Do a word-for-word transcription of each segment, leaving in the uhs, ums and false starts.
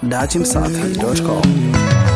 dachi msafi dot com.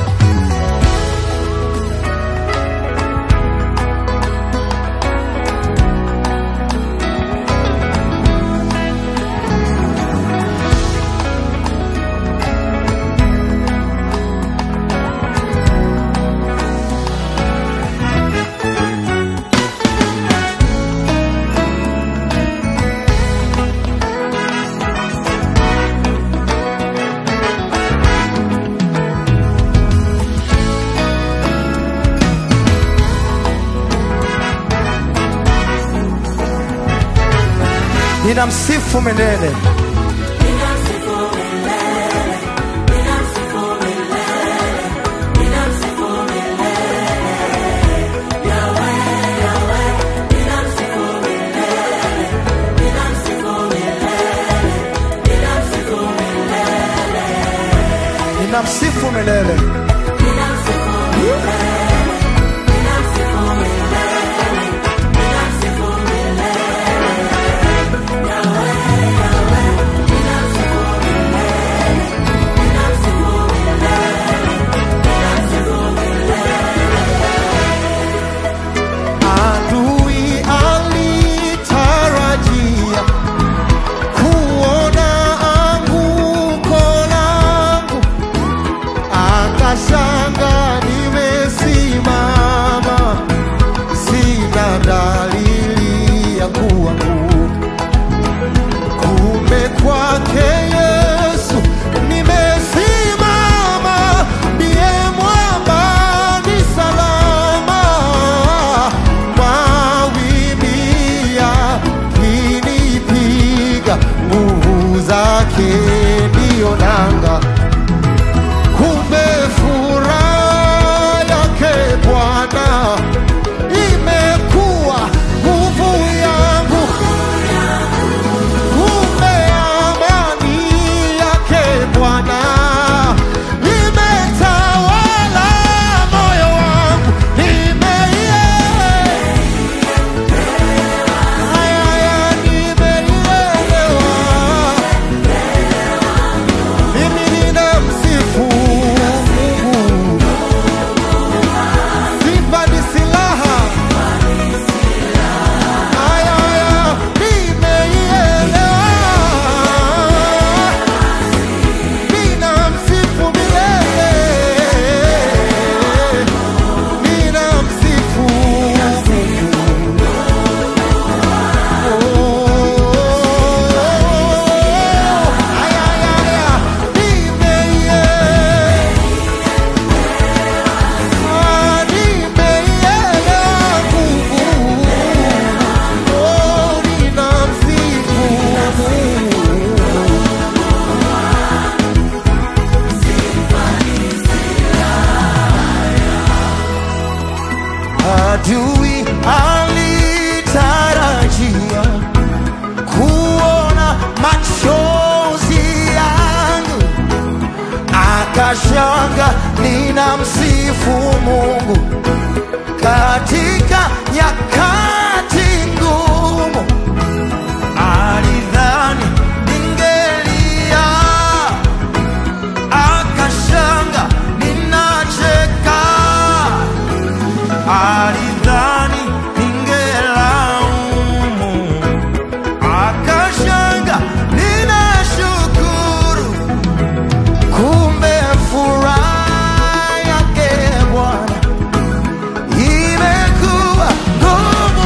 Ninamsifu milele. Ninamsifu milele. Ninamsifu milele. Ninamsifu milele. Yahweh, Yahweh. Ninamsifu milele. Ninamsifu milele. Ninamsifu milele. Ninamsifu milele. Ninamsifu milele. Adui alitarajia kuona machozi yangu, akashanga ninamsifu Mungu katika nyakati ngumu. Alidhani ningelia, akashanga ninacheka. Alidhani ningelaumu, akashanga ninashukuru. Kumbe furaha yake Bwana imekuwa nguvu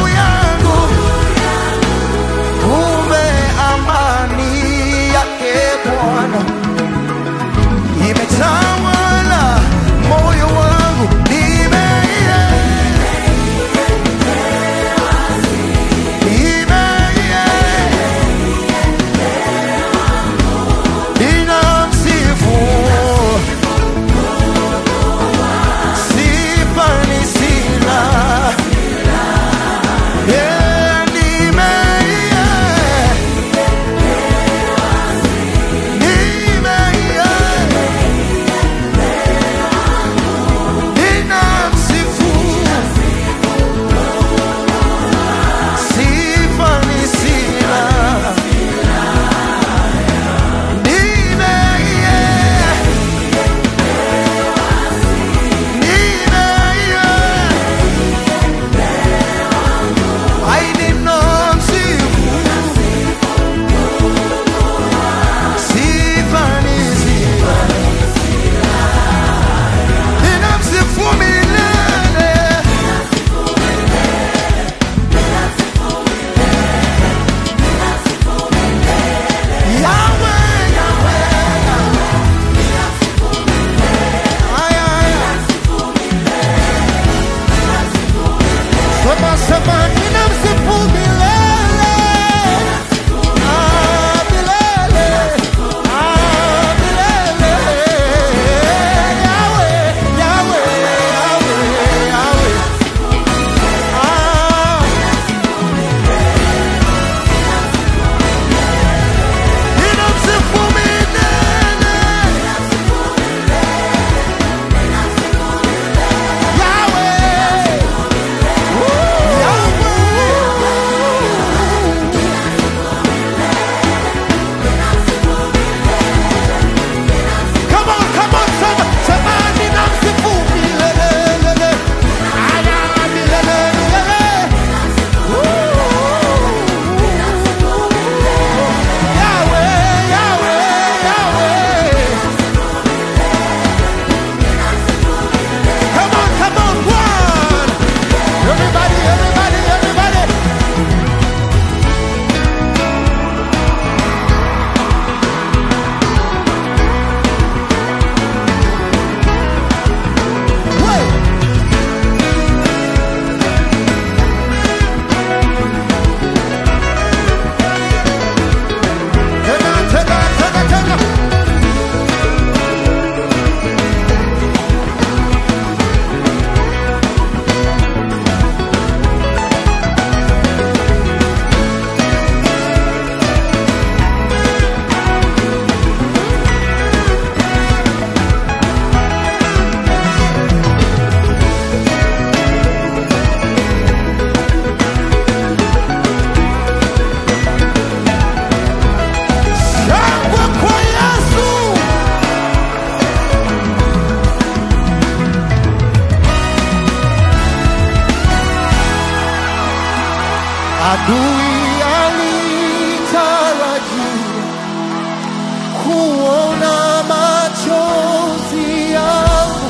kuona machozi yangu,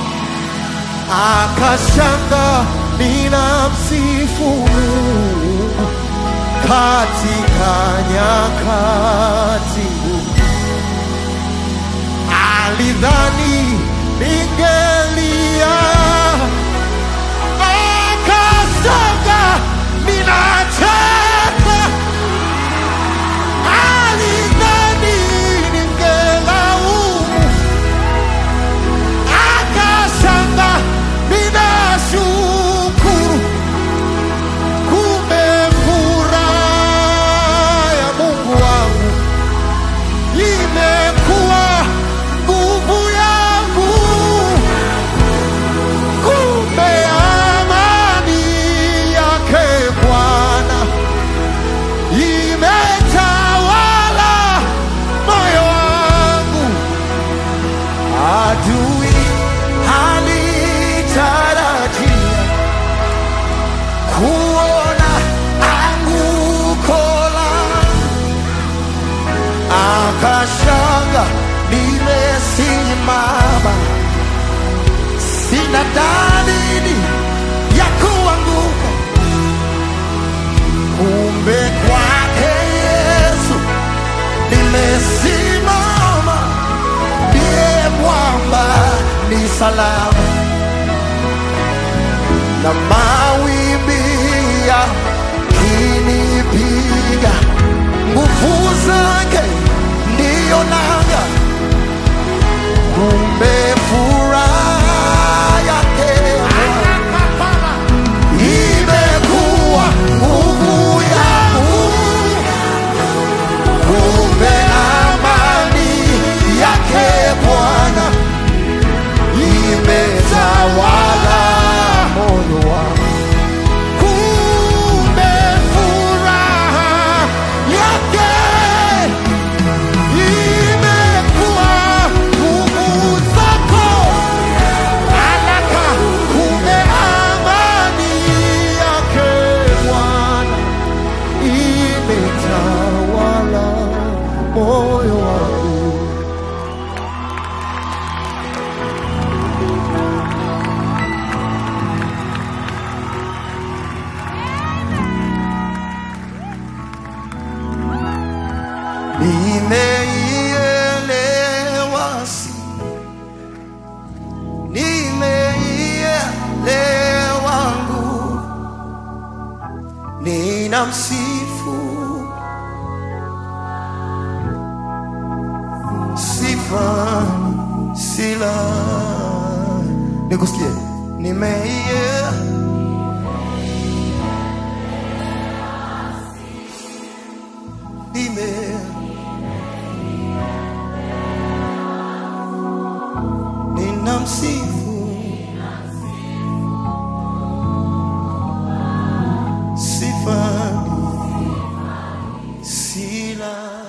akashanga ninamsifu Mungu katika nyakati ngumu. Alidhani ningelia, akasanga ninacheka. Alidhani ningelaumu, akasanga ninashukuru. Kumbe furaha ya Mungu wangu imekuwa nguvu yangu. Kumbe amani yake Bwana imetawala moyo wangu. Adui alitarajia kuona anguko langu, akashanga nimesimama, sina dalili ya kuanguka. Kumbe kwake Yesu nimesimama, ndiye mwamba ni salama. Na mawimbi yakinipiga, nguvu zake ndiyo nanga. Kumbe furaha yake imekuwa nguvu yangu. Kumbe amani yake Bwana imetawala moyo wangu. Kumbe furaha yake imekuwa nguvu zako. Alaka, kumbe amani yake Bwana imetawala moyo wangu. Nimeielewa si, nimeielewa nguvu, ninamsifu sifa sila. Nikusikie, nimeielewa nime ninamsifu sifa sila.